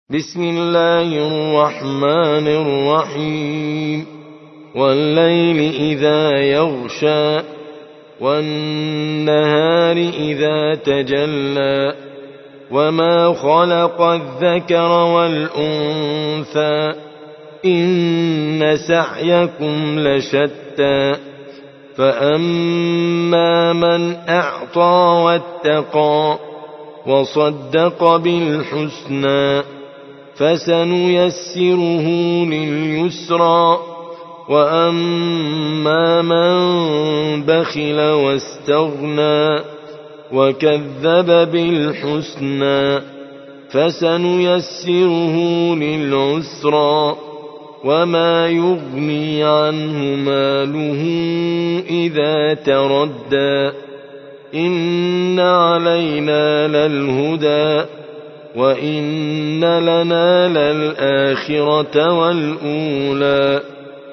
بسم الله الرحمن الرحيم والليل إذا يغشى والنهار إذا تجلى وما خلق الذكر والأنثى إن سعيكم لشتى فأما من أعطى واتقى وصدق بالحسنى فسنيسره لليسرى وأما من بخل واستغنى وكذب بالحسنى فسنيسره للعسرى وما يغني عنه ماله إذا تردى إن علينا للهدى وإن لنا للآخرة والأولى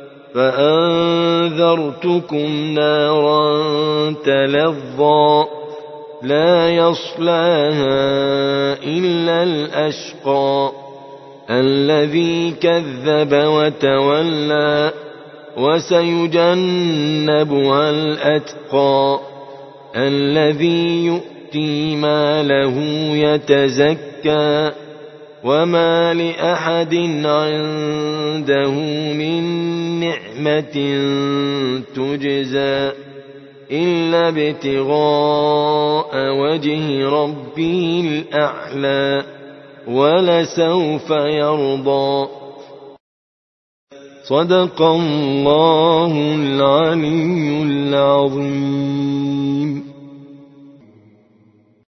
فأنذرتكم نارا تلظى لا يصلاها إلا الأشقى الذي كذب وتولى وسيجنبها الأتقى الذي يؤتي ماله يتزكى وما لأحد عنده من نعمة تجزى إلا ابتغاء وجه ربه الأعلى ولسوف يرضى. صدق الله العلي العظيم.